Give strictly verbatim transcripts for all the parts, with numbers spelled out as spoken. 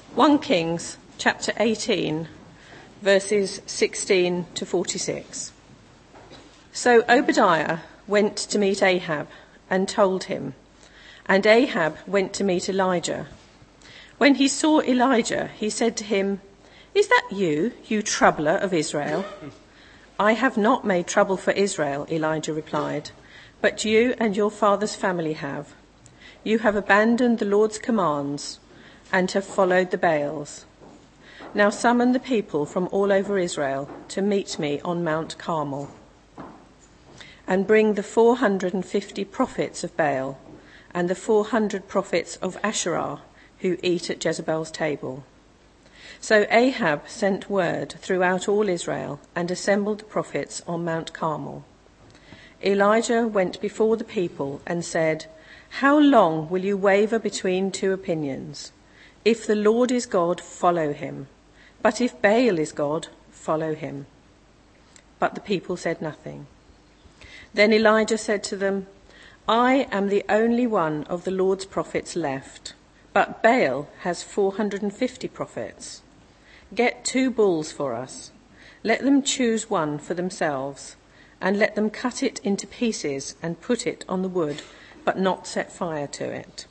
First Kings chapter eighteen, verses sixteen to forty-six. So Obadiah went to meet Ahab and told him, and Ahab went to meet Elijah. When he saw Elijah, he said to him, "Is that you, you troubler of Israel?" "I have not made trouble for Israel," Elijah replied, "but you and your father's family have. You have abandoned the Lord's commands and have followed the Baals. Now summon the people from all over Israel to meet me on Mount Carmel, and bring the four hundred and fifty prophets of Baal and the four hundred prophets of Asherah who eat at Jezebel's table." So Ahab sent word throughout all Israel and assembled the prophets on Mount Carmel. Elijah went before the people and said, "How long will you waver between two opinions? If the Lord is God, follow him. But if Baal is God, follow him." But the people said nothing. Then Elijah said to them, "I am the only one of the Lord's prophets left, but Baal has four hundred and fifty prophets. Get two bulls for us. Let them choose one for themselves, and let them cut it into pieces and put it on the wood, but not set fire to it.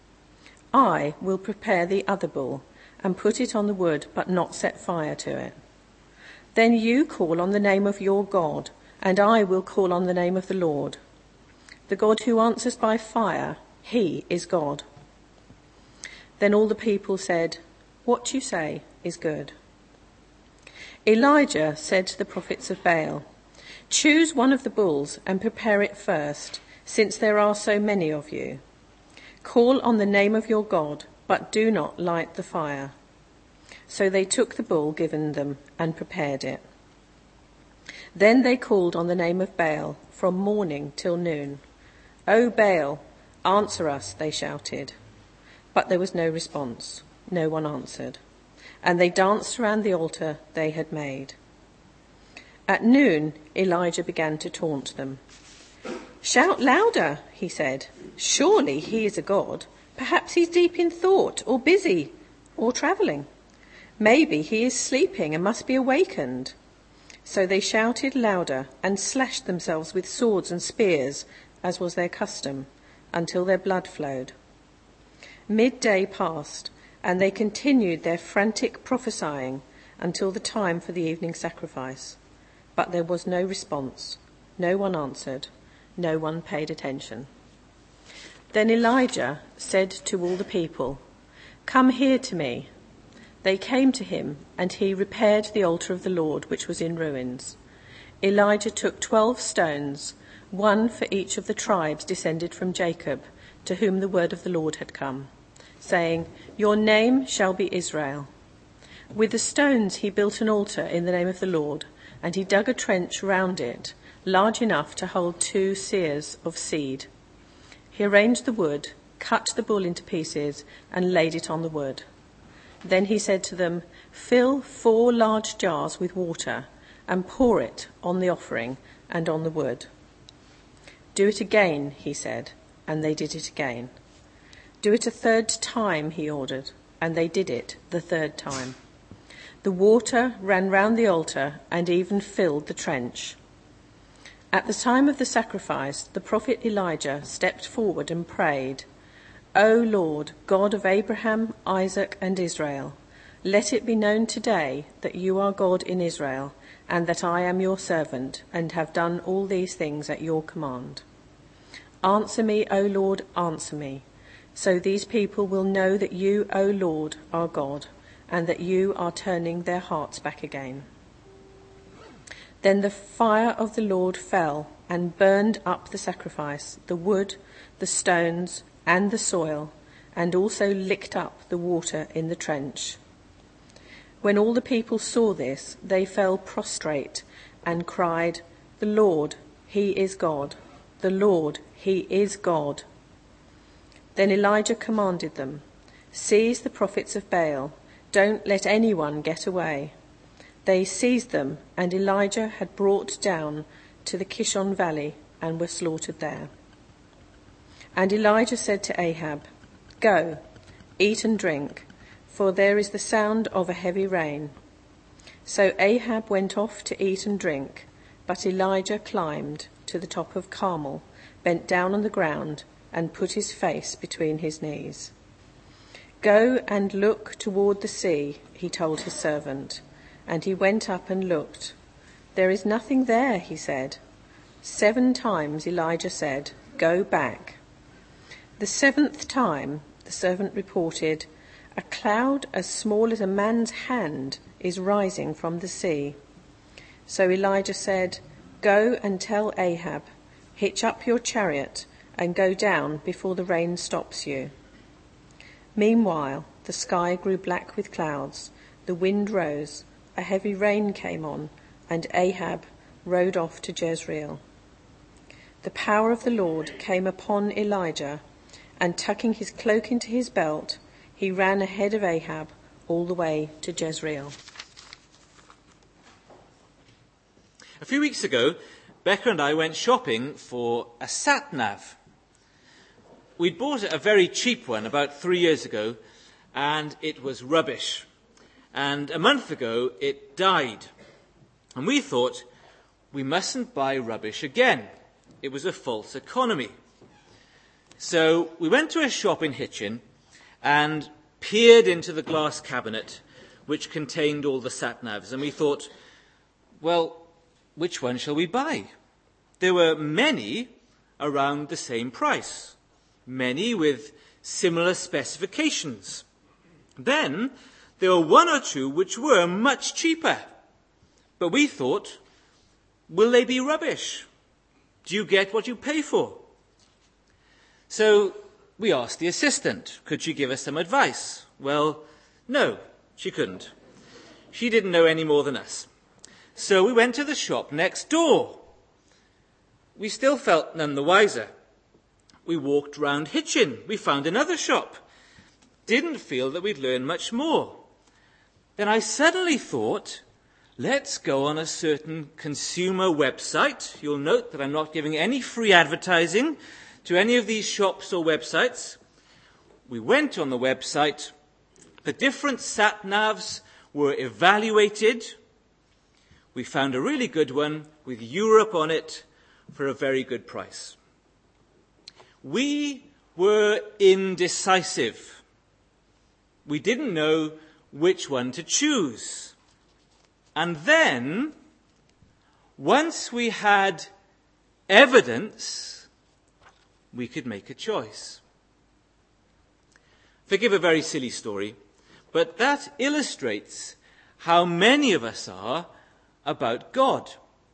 I will prepare the other bull and put it on the wood, but not set fire to it. Then you call on the name of your God, and I will call on the name of the Lord. The God who answers by fire, he is God." Then all the people said, "What you say is good." Elijah said to the prophets of Baal, "Choose one of the bulls and prepare it first, since there are so many of you. Call on the name of your God, but do not light the fire." So they took the bull given them and prepared it. Then they called on the name of Baal from morning till noon. "O Baal, answer us," they shouted. But there was no response. No one answered. And they danced around the altar they had made. At noon, Elijah began to taunt them. "Shout louder," he said. "Surely he is a god. Perhaps he's deep in thought, or busy, or travelling. Maybe he is sleeping and must be awakened." So they shouted louder and slashed themselves with swords and spears, as was their custom, until their blood flowed. Midday passed, and they continued their frantic prophesying until the time for the evening sacrifice. But there was no response. No one answered. No one paid attention. Then Elijah said to all the people, "Come here to me." They came to him, and he repaired the altar of the Lord, which was in ruins. Elijah took twelve stones, one for each of the tribes descended from Jacob, to whom the word of the Lord had come, saying, "Your name shall be Israel." With the stones he built an altar in the name of the Lord, and he dug a trench round it, large enough to hold two seahs of seed. He arranged the wood, cut the bull into pieces, and laid it on the wood. Then he said to them, "Fill four large jars with water, and pour it on the offering and on the wood." "Do it again," he said, and they did it again. "Do it a third time," he ordered, and they did it the third time. The water ran round the altar and even filled the trench. At the time of the sacrifice, the prophet Elijah stepped forward and prayed, "O Lord, God of Abraham, Isaac, and Israel, let it be known today that you are God in Israel, and that I am your servant, and have done all these things at your command. Answer me, O Lord, answer me, so these people will know that you, O Lord, are God, and that you are turning their hearts back again." Then the fire of the Lord fell and burned up the sacrifice, the wood, the stones, and the soil, and also licked up the water in the trench. When all the people saw this, they fell prostrate and cried, "The Lord, he is God. The Lord, he is God." Then Elijah commanded them, "Seize the prophets of Baal. Don't let anyone get away." They seized them, and Elijah had brought down to the Kishon Valley and were slaughtered there. And Elijah said to Ahab, "Go, eat and drink, for there is the sound of a heavy rain. So Ahab went off to eat and drink, but Elijah climbed to the top of Carmel, bent down on the ground, and put his face between his knees. Go and look toward the sea, he told his servant, and he went up and looked. There is nothing there, he said. Seven times Elijah said, Go back. The seventh time, the servant reported, A cloud as small as a man's hand is rising from the sea. So Elijah said, Go and tell Ahab, hitch up your chariot and go down before the rain stops you. Meanwhile, the sky grew black with clouds, the wind rose, a heavy rain came on, and Ahab rode off to Jezreel. The power of the Lord came upon Elijah, and tucking his cloak into his belt, he ran ahead of Ahab all the way to Jezreel. A few weeks ago, Becca and I went shopping for a sat-nav. We'd bought a very cheap one about three years ago, and it was rubbish. And a month ago, it died. And we thought, we mustn't buy rubbish again. It was a false economy. So we went to a shop in Hitchin and peered into the glass cabinet which contained all the sat-navs. And we thought, well, which one shall we buy? There were many around the same price, many with similar specifications. Then there were one or two which were much cheaper. But we thought, will they be rubbish? Do you get what you pay for? So we asked the assistant, could she give us some advice? Well, no, she couldn't. She didn't know any more than us. So we went to the shop next door. We still felt none the wiser. We walked round Hitchin. We found another shop. Didn't feel that we'd learn much more. Then I suddenly thought, let's go on a certain consumer website. You'll note that I'm not giving any free advertising to any of these shops or websites. We went on the website. The different sat-navs were evaluated. We found a really good one with Europe on it for a very good price. We were indecisive. We didn't know which one to choose. And then, once we had evidence, we could make a choice. Forgive a very silly story, but that illustrates how many of us are about God.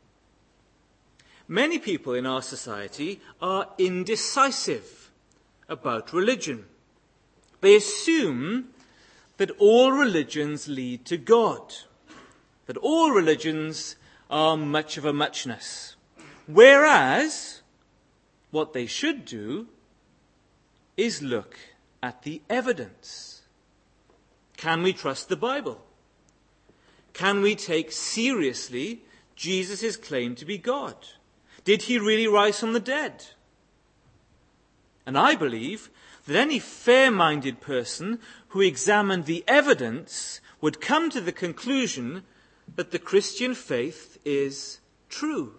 Many people in our society are indecisive about religion. They assume that all religions lead to God, that all religions are much of a muchness. Whereas, what they should do is look at the evidence. Can we trust the Bible? Can we take seriously Jesus' claim to be God? Did he really rise from the dead? And I believe that any fair-minded person who examined the evidence would come to the conclusion that the Christian faith is true.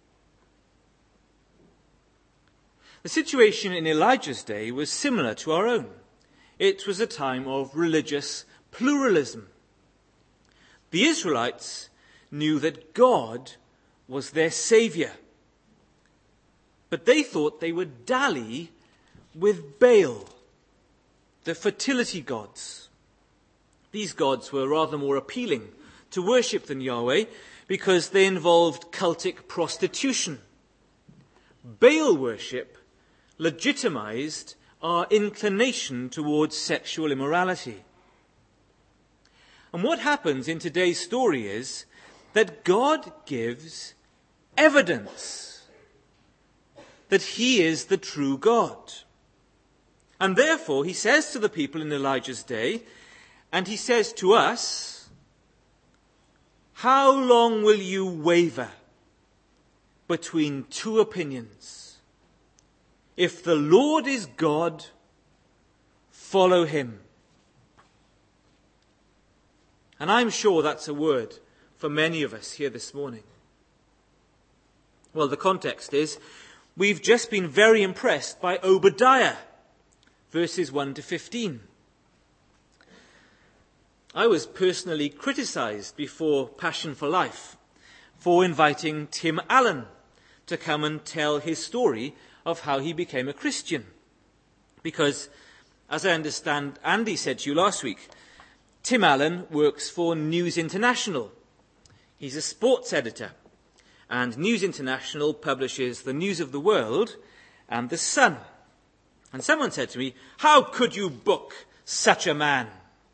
The situation in Elijah's day was similar to our own. It was a time of religious pluralism. The Israelites knew that God was their saviour, but they thought they would dally with Baal, the fertility gods. These gods were rather more appealing to worship than Yahweh because they involved cultic prostitution. Baal worship legitimized our inclination towards sexual immorality. And what happens in today's story is that God gives evidence that he is the true God. And therefore, he says to the people in Elijah's day, and he says to us, how long will you waver between two opinions? If the Lord is God, follow him. And I'm sure that's a word for many of us here this morning. Well, the context is, we've just been very impressed by Obadiah, verses one to fifteen. I was personally criticised before Passion for Life for inviting Tim Allen to come and tell his story of how he became a Christian. Because, as I understand, Andy said to you last week, Tim Allen works for News International. He's a sports editor, and News International publishes the news of the world and the Sun. And someone said to me, "How could you book such a man?"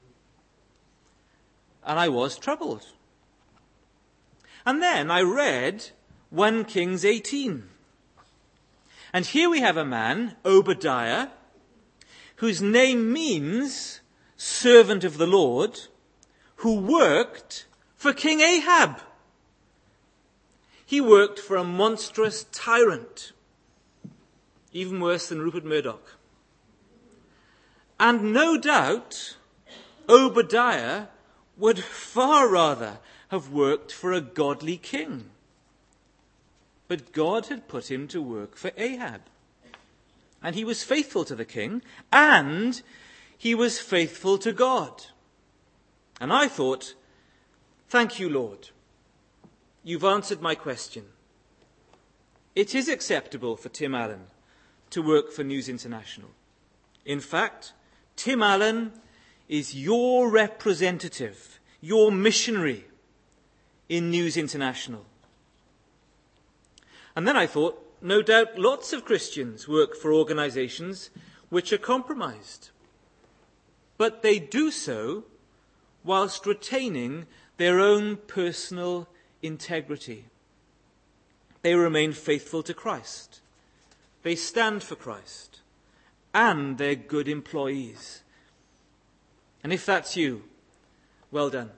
And I was troubled. And then I read First Kings eighteen. And here we have a man, Obadiah, whose name means servant of the Lord, who worked for King Ahab. He worked for a monstrous tyrant, even worse than Rupert Murdoch. And no doubt, Obadiah would far rather have worked for a godly king. But God had put him to work for Ahab. And he was faithful to the king, and he was faithful to God. And I thought, thank you, Lord. You've answered my question. It is acceptable for Tim Allen to work for News International. In fact, Tim Allen is your representative, your missionary in News International. And then I thought, no doubt lots of Christians work for organisations which are compromised. But they do so whilst retaining their own personal integrity. They remain faithful to Christ. They stand for Christ. And they're good employees. And if that's you, well done.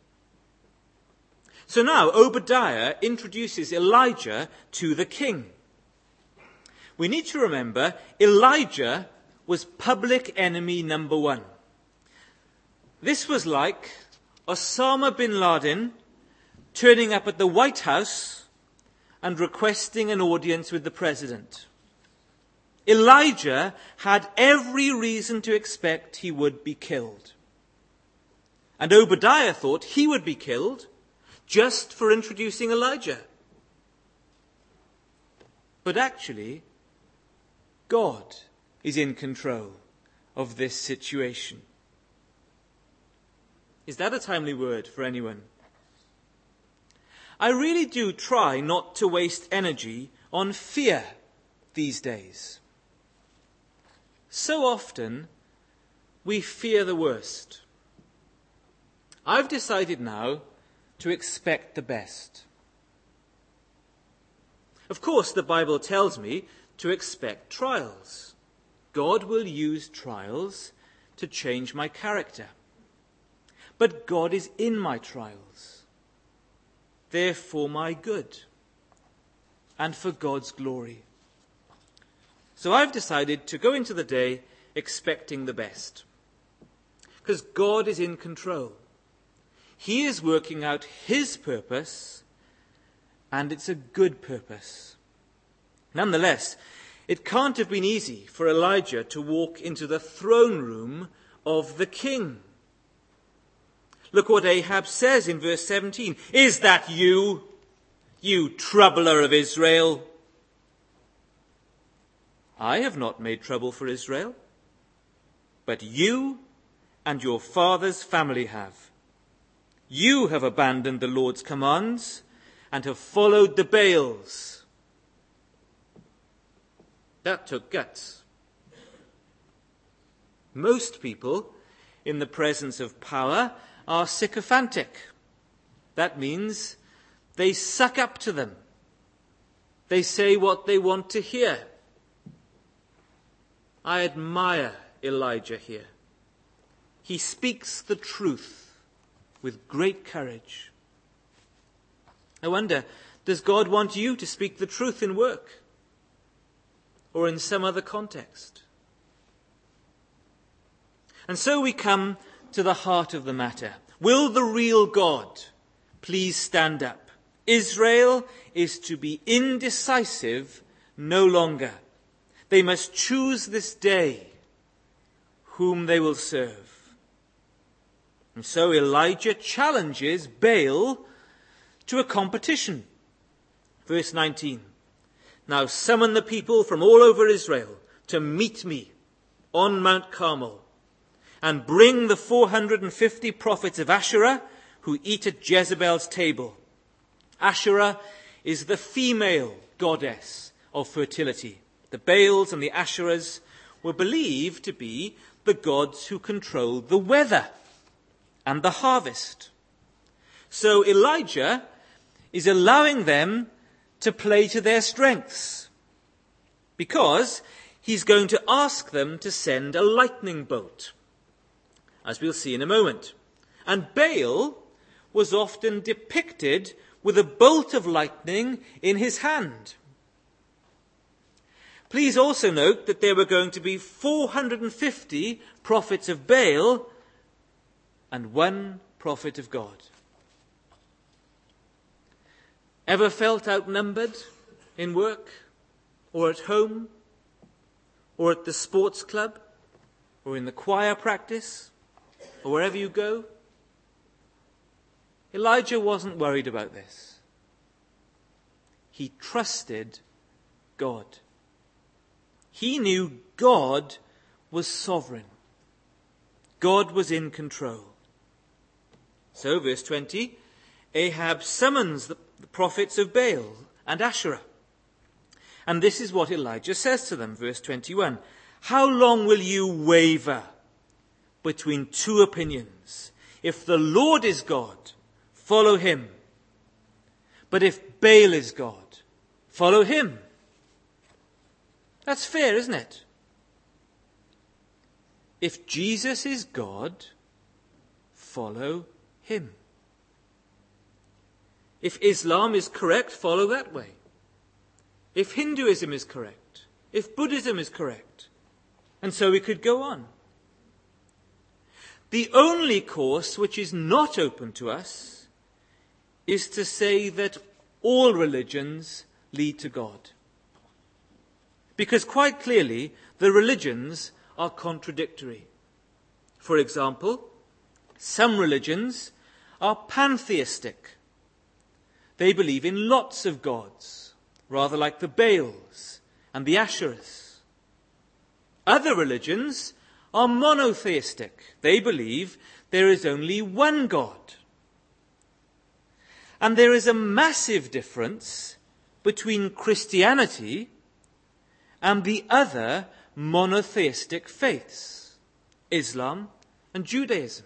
So now Obadiah introduces Elijah to the king. We need to remember Elijah was public enemy number one. This was like Osama bin Laden turning up at the White House and requesting an audience with the president. Elijah had every reason to expect he would be killed. And Obadiah thought he would be killed just for introducing Elijah. But actually, God is in control of this situation. Is that a timely word for anyone? I really do try not to waste energy on fear these days. So often, we fear the worst. I've decided now to expect the best. Of course, the Bible tells me to expect trials. God will use trials to change my character. But God is in my trials. They're for my good and for God's glory. So I've decided to go into the day expecting the best. Because God is in control. He is working out his purpose, and it's a good purpose. Nonetheless, it can't have been easy for Elijah to walk into the throne room of the king. Look what Ahab says in verse seventeen. Is that you, you troubler of Israel? I have not made trouble for Israel, but you and your father's family have. You have abandoned the Lord's commands and have followed the Baals. That took guts. Most people in the presence of power are sycophantic. That means they suck up to them. They say what they want to hear. I admire Elijah here. He speaks the truth with great courage. I wonder, does God want you to speak the truth in work or in some other context? And so we come to the heart of the matter. Will the real God please stand up? Israel is to be indecisive no longer. They must choose this day whom they will serve. And so Elijah challenges Baal to a competition. Verse nineteen. Now summon the people from all over Israel to meet me on Mount Carmel, and bring the four hundred fifty prophets of Asherah who eat at Jezebel's table. Asherah is the female goddess of fertility. The Baals and the Asherahs were believed to be the gods who controlled the weather and the harvest. So Elijah is allowing them to play to their strengths, because he's going to ask them to send a lightning bolt, as we'll see in a moment. And Baal was often depicted with a bolt of lightning in his hand. Please also note that there were going to be four hundred fifty prophets of Baal and one prophet of God. Ever felt outnumbered in work, or at home, or at the sports club, or in the choir practice, or wherever you go? Elijah wasn't worried about this. He trusted God. He knew God was sovereign. God was in control. So, verse twenty, Ahab summons the, the prophets of Baal and Asherah. And this is what Elijah says to them, verse twenty-one. How long will you waver between two opinions? If the Lord is God, follow him. But if Baal is God, follow him. That's fair, isn't it? If Jesus is God, follow him. If Islam is correct, follow that way. If Hinduism is correct, if Buddhism is correct, and so we could go on. The only course which is not open to us is to say that all religions lead to God. Because quite clearly, the religions are contradictory. For example, some religions are pantheistic. They believe in lots of gods, rather like the Baals and the Asherahs. Other religions are monotheistic. They believe there is only one God. And there is a massive difference between Christianity and the other monotheistic faiths, Islam and Judaism.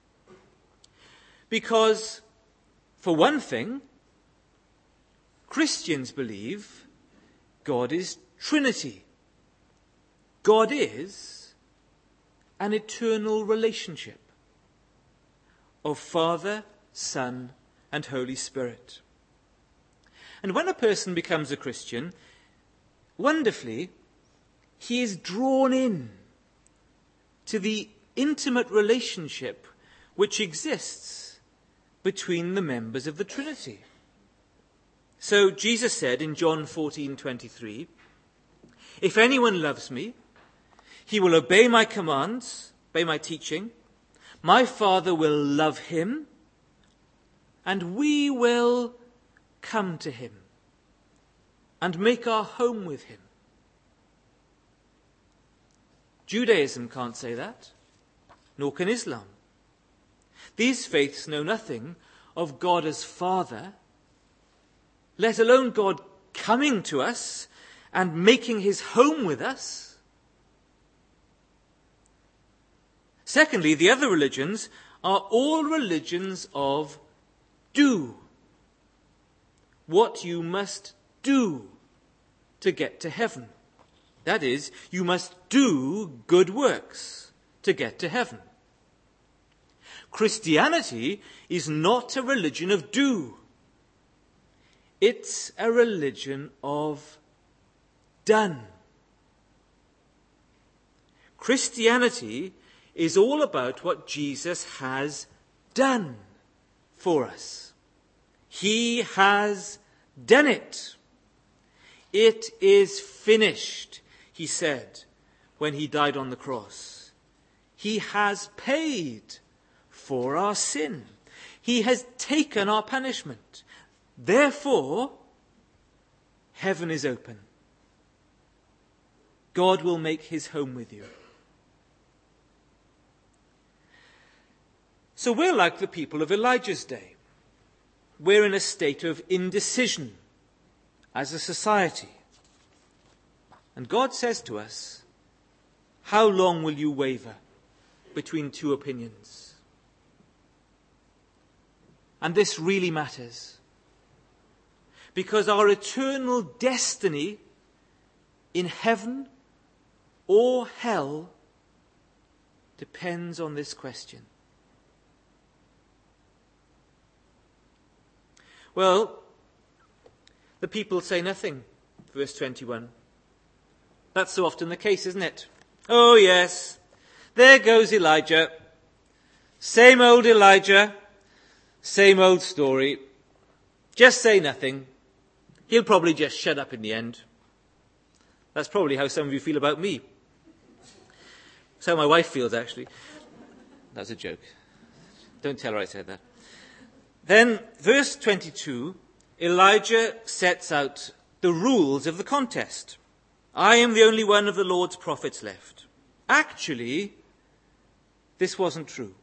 Because, for one thing, Christians believe God is Trinity. God is an eternal relationship of Father, Son, and Holy Spirit. And when a person becomes a Christian, wonderfully, he is drawn in to the intimate relationship which exists between the members of the Trinity. So Jesus said in John fourteen twenty-three, if anyone loves me, he will obey my commands, obey my teaching. My Father will love him, and we will come to him and make our home with him. Judaism can't say that, nor can Islam. These faiths know nothing of God as Father, let alone God coming to us and making his home with us. Secondly, the other religions are all religions of do. What you must do to get to heaven. That is, you must do good works to get to heaven. Christianity is not a religion of do. It's a religion of done. Christianity is all about what Jesus has done for us. He has done it. It is finished, he said when he died on the cross. He has paid for our sin. He has taken our punishment. Therefore, heaven is open. God will make his home with you. So we're like the people of Elijah's day. We're in a state of indecision as a society. And God says to us, how long will you waver between two opinions? And this really matters, because our eternal destiny in heaven or hell depends on this question. Well, the people say nothing, verse twenty-one. That's so often the case, isn't it? Oh yes, there goes Elijah. Same old Elijah, same old story. Just say nothing. He'll probably just shut up in the end. That's probably how some of you feel about me. That's how my wife feels, actually. That's a joke. Don't tell her I said that. Then, verse twenty-two, Elijah sets out the rules of the contest. I am the only one of the Lord's prophets left. Actually, this wasn't true.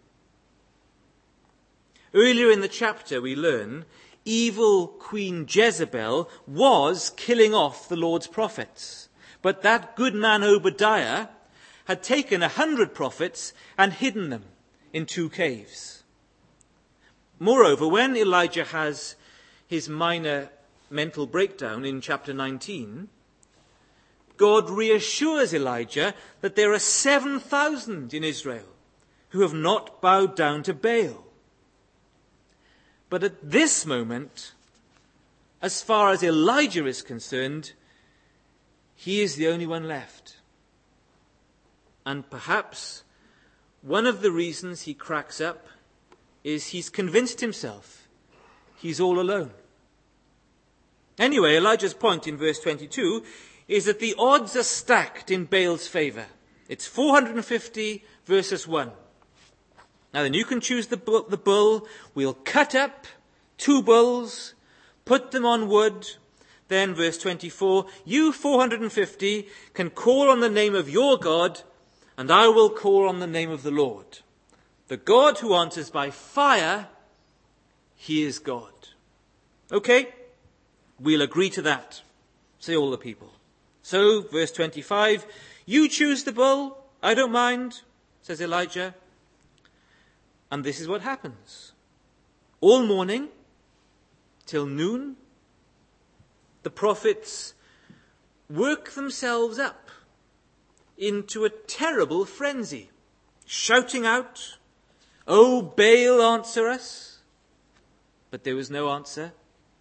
Earlier in the chapter we learn evil Queen Jezebel was killing off the Lord's prophets. But that good man Obadiah had taken a hundred prophets and hidden them in two caves. Moreover, when Elijah has his minor mental breakdown in chapter nineteen, God reassures Elijah that there are seven thousand in Israel who have not bowed down to Baal. But at this moment, as far as Elijah is concerned, he is the only one left. And perhaps one of the reasons he cracks up is he's convinced himself he's all alone. Anyway, Elijah's point in verse twenty-two is that the odds are stacked in Baal's favour. It's four hundred fifty versus one. Now then, you can choose the bull, the bull. We'll cut up two bulls, put them on wood. Then, verse twenty-four, you four hundred fifty can call on the name of your God, and I will call on the name of the Lord. The God who answers by fire, he is God. Okay, we'll agree to that, say all the people. So, verse twenty-five, you choose the bull, I don't mind, says Elijah. And this is what happens. All morning, till noon, the prophets work themselves up into a terrible frenzy, shouting out, "Oh, Baal, answer us." But there was no answer.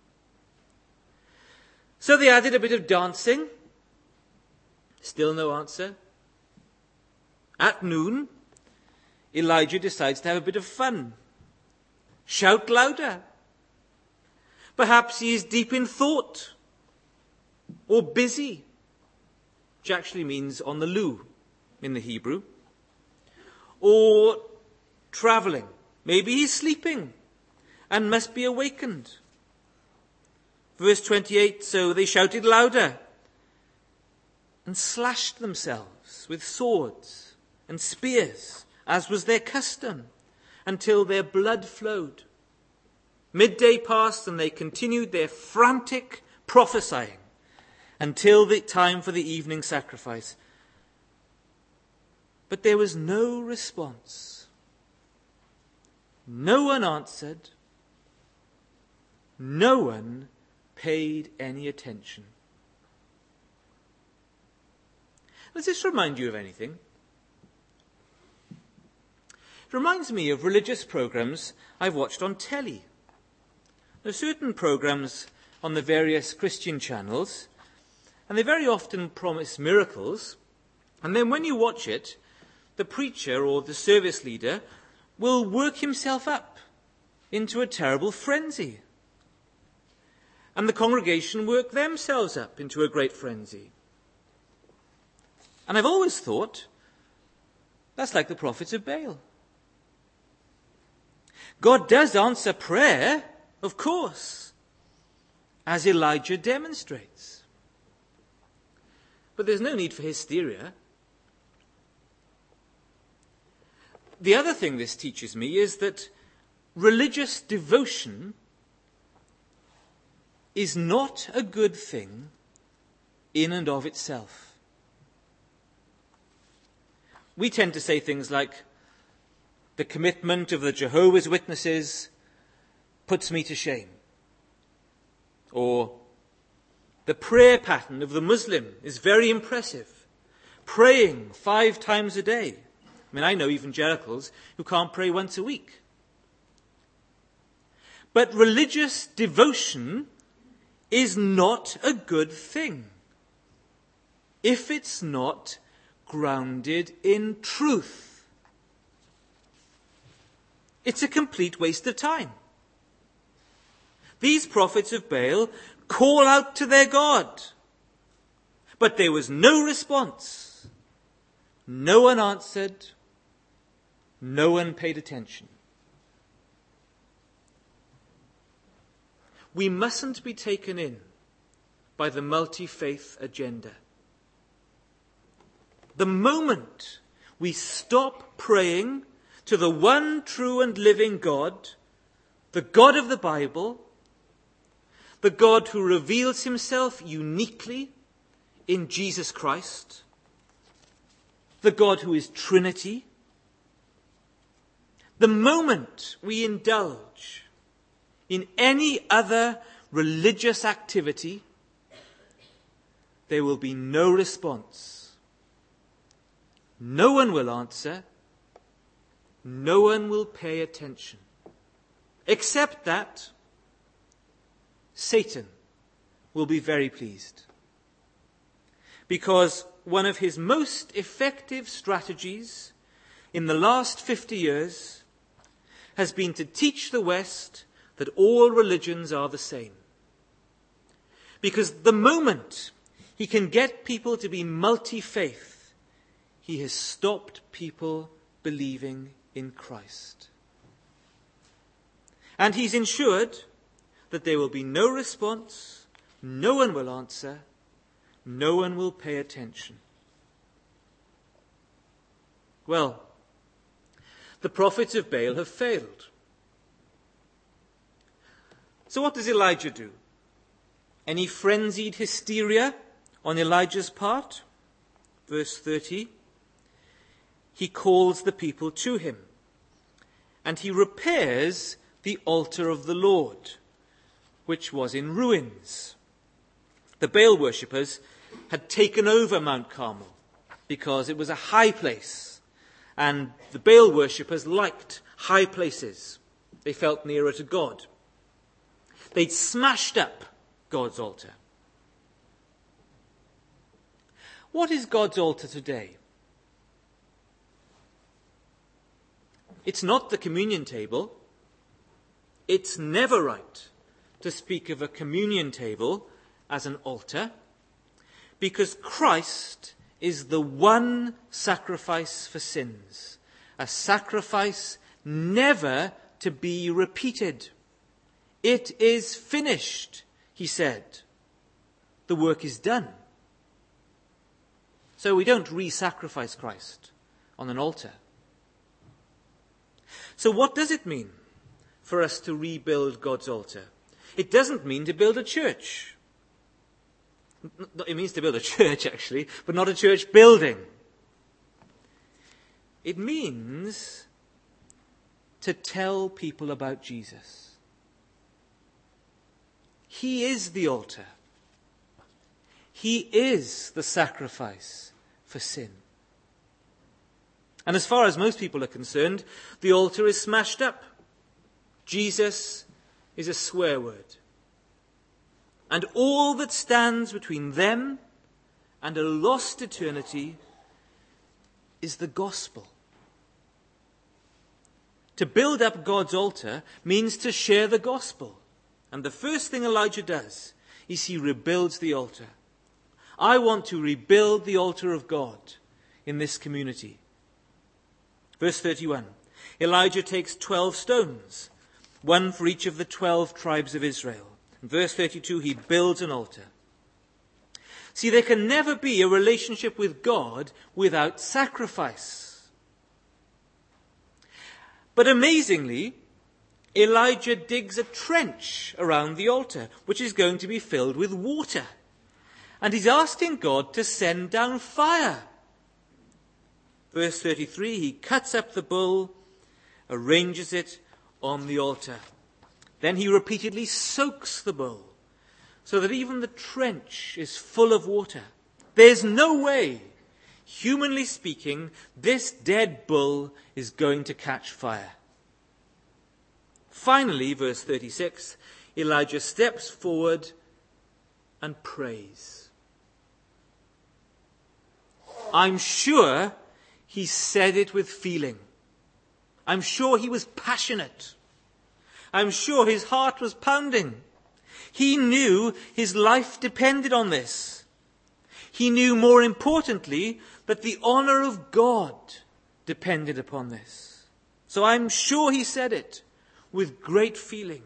So they added a bit of dancing. Still no answer. At noon, Elijah decides to have a bit of fun. Shout louder. Perhaps he is deep in thought or busy, which actually means on the loo in the Hebrew, or travelling. Maybe he's sleeping and must be awakened. Verse twenty-eight, so they shouted louder and slashed themselves with swords and spears, as was their custom, until their blood flowed. Midday passed and they continued their frantic prophesying until the time for the evening sacrifice. But there was no response. No one answered. No one paid any attention. Does this remind you of anything? It reminds me of religious programs I've watched on telly. There are certain programs on the various Christian channels, and they very often promise miracles, and then when you watch it, the preacher or the service leader will work himself up into a terrible frenzy. And the congregation work themselves up into a great frenzy. And I've always thought that's like the prophets of Baal. God does answer prayer, of course, as Elijah demonstrates. But there's no need for hysteria. The other thing this teaches me is that religious devotion is not a good thing in and of itself. We tend to say things like, the commitment of the Jehovah's Witnesses puts me to shame. Or, the prayer pattern of the Muslim is very impressive. Praying five times a day. I mean, I know evangelicals who can't pray once a week. But religious devotion is not a good thing if it's not grounded in truth. It's a complete waste of time. These prophets of Baal call out to their God, but there was no response. No one answered. No one paid attention. We mustn't be taken in by the multi-faith agenda. The moment we stop praying to the one true and living God, the God of the Bible, the God who reveals himself uniquely in Jesus Christ, the God who is Trinity, the moment we indulge in any other religious activity, there will be no response. No one will answer. No one will pay attention. Except that Satan will be very pleased. Because one of his most effective strategies in the last fifty years has been to teach the West that all religions are the same. Because the moment he can get people to be multi-faith, he has stopped people believing in Christ. And he's ensured that there will be no response, no one will answer, no one will pay attention. Well, the prophets of Baal have failed. So what does Elijah do? Any frenzied hysteria on Elijah's part? Verse thirty. He calls the people to him, and he repairs the altar of the Lord, which was in ruins. The Baal worshippers had taken over Mount Carmel because it was a high place, and the Baal worshippers liked high places. They felt nearer to God. They'd smashed up God's altar. What is God's altar today? It's not the communion table. It's never right to speak of a communion table as an altar, because Christ is the one sacrifice for sins, a sacrifice never to be repeated. It is finished, he said. The work is done. So we don't re-sacrifice Christ on an altar. So what does it mean for us to rebuild God's altar? It doesn't mean to build a church. It means to build a church, actually, but not a church building. It means to tell people about Jesus. He is the altar. He is the sacrifice for sin. And as far as most people are concerned, the altar is smashed up. Jesus is a swear word. And all that stands between them and a lost eternity is the gospel. To build up God's altar means to share the gospel. And the first thing Elijah does is he rebuilds the altar. I want to rebuild the altar of God in this community. Verse thirty-one. Elijah takes twelve stones, one for each of the twelve tribes of Israel. In verse thirty-two, he builds an altar. See, there can never be a relationship with God without sacrifice. But amazingly, Elijah digs a trench around the altar, which is going to be filled with water. And he's asking God to send down fire. Verse thirty-three, he cuts up the bull, arranges it on the altar. Then he repeatedly soaks the bull, so that even the trench is full of water. There's no way, humanly speaking, this dead bull is going to catch fire. Finally, verse thirty-six, Elijah steps forward and prays. I'm sure he said it with feeling. I'm sure he was passionate. I'm sure his heart was pounding. He knew his life depended on this. He knew, more importantly, that the honor of God depended upon this. So I'm sure he said it with great feeling.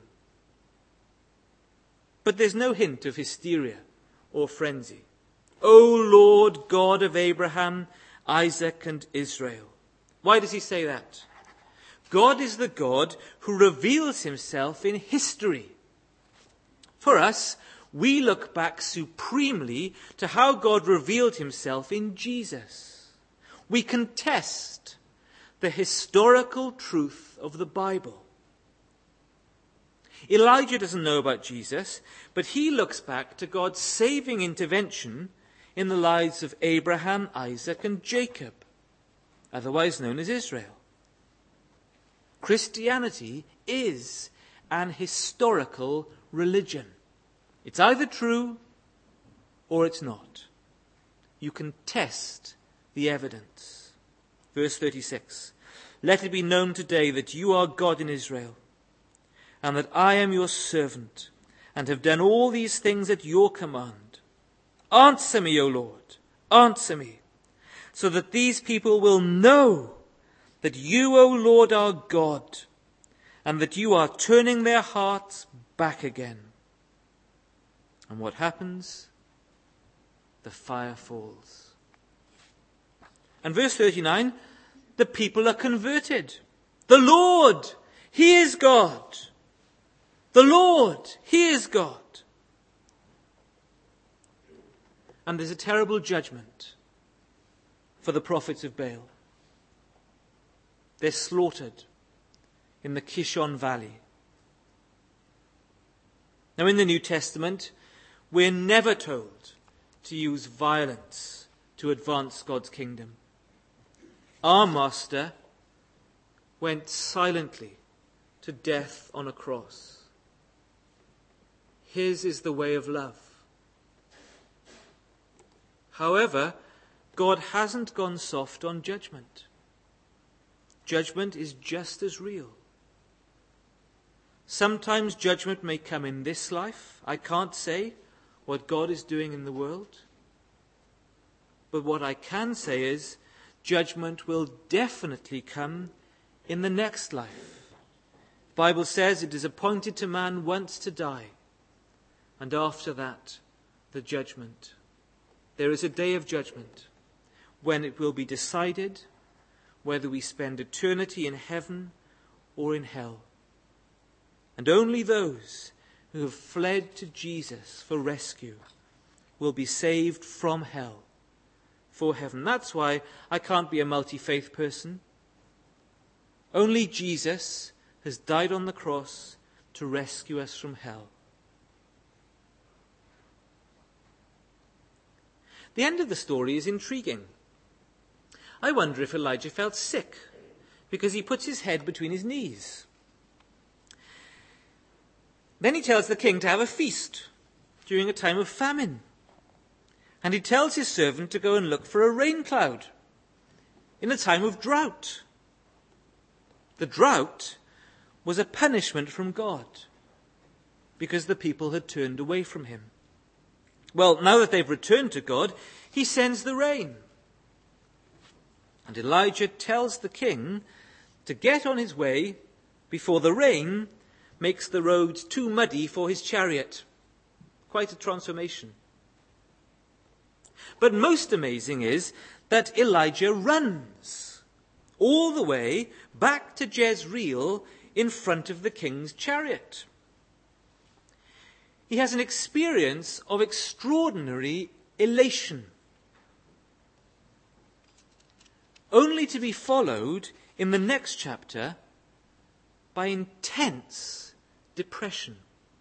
But there's no hint of hysteria or frenzy. O Lord God of Abraham, Isaac, and Israel. Why does he say that? God is the God who reveals himself in history. For us, we look back supremely to how God revealed himself in Jesus. We contest the historical truth of the Bible. Elijah doesn't know about Jesus, but he looks back to God's saving intervention in the lives of Abraham, Isaac, and Jacob, otherwise known as Israel. Christianity is an historical religion. It's either true or it's not. You can test the evidence. Verse thirty-six. Let it be known today that you are God in Israel, and that I am your servant, and have done all these things at your command. Answer me, O Lord, answer me, so that these people will know that you, O Lord, are God, and that you are turning their hearts back again. And what happens? The fire falls. And verse thirty-nine, the people are converted. The Lord, he is God. The Lord, he is God. And there's a terrible judgment for the prophets of Baal. They're slaughtered in the Kishon Valley. Now, in the New Testament, we're never told to use violence to advance God's kingdom. Our Master went silently to death on a cross. His is the way of love. However, God hasn't gone soft on judgment. Judgment is just as real. Sometimes judgment may come in this life. I can't say what God is doing in the world. But what I can say is judgment will definitely come in the next life. The Bible says it is appointed to man once to die, and after that, the judgment. There is a day of judgment when it will be decided whether we spend eternity in heaven or in hell. And only those who have fled to Jesus for rescue will be saved from hell for heaven. That's why I can't be a multi-faith person. Only Jesus has died on the cross to rescue us from hell. The end of the story is intriguing. I wonder if Elijah felt sick because he puts his head between his knees. Then he tells the king to have a feast during a time of famine. And he tells his servant to go and look for a rain cloud in a time of drought. The drought was a punishment from God because the people had turned away from him. Well, now that they've returned to God, he sends the rain. And Elijah tells the king to get on his way before the rain makes the roads too muddy for his chariot. Quite a transformation. But most amazing is that Elijah runs all the way back to Jezreel in front of the king's chariot. He has an experience of extraordinary elation, only to be followed in the next chapter by intense depression.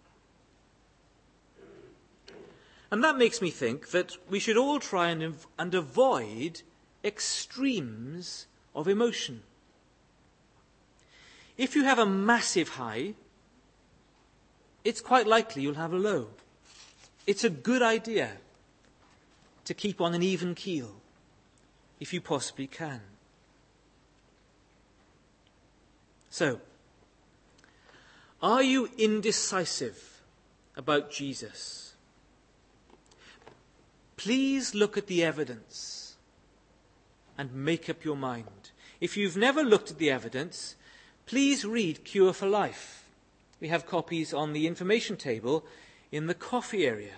And that makes me think that we should all try and, and avoid extremes of emotion. If you have a massive high, it's quite likely you'll have a low. It's a good idea to keep on an even keel, if you possibly can. So, are you indecisive about Jesus? Please look at the evidence and make up your mind. If you've never looked at the evidence, please read Cure for Life. We have copies on the information table in the coffee area.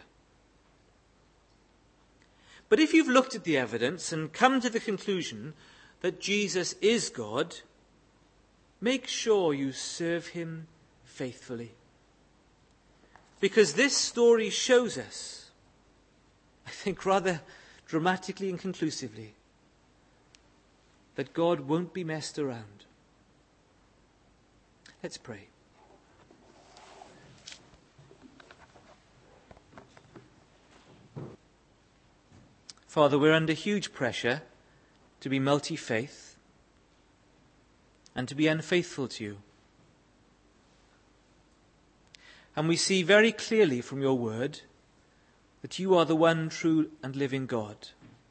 But if you've looked at the evidence and come to the conclusion that Jesus is God, make sure you serve him faithfully. Because this story shows us, I think rather dramatically and conclusively, that God won't be messed around. Let's pray. Father, we're under huge pressure to be multi-faith and to be unfaithful to you. And we see very clearly from your word that you are the one true and living God,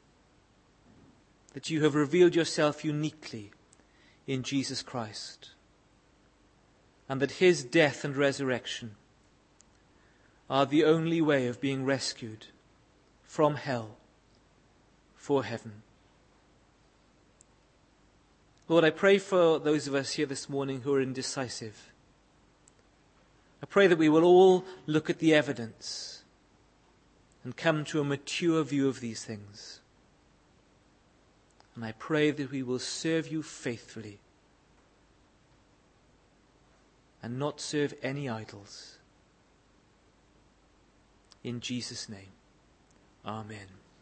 that you have revealed yourself uniquely in Jesus Christ, and that his death and resurrection are the only way of being rescued from hell for heaven. Lord, I pray for those of us here this morning who are indecisive. I pray that we will all look at the evidence and come to a mature view of these things. And I pray that we will serve you faithfully and not serve any idols. In Jesus' name, amen.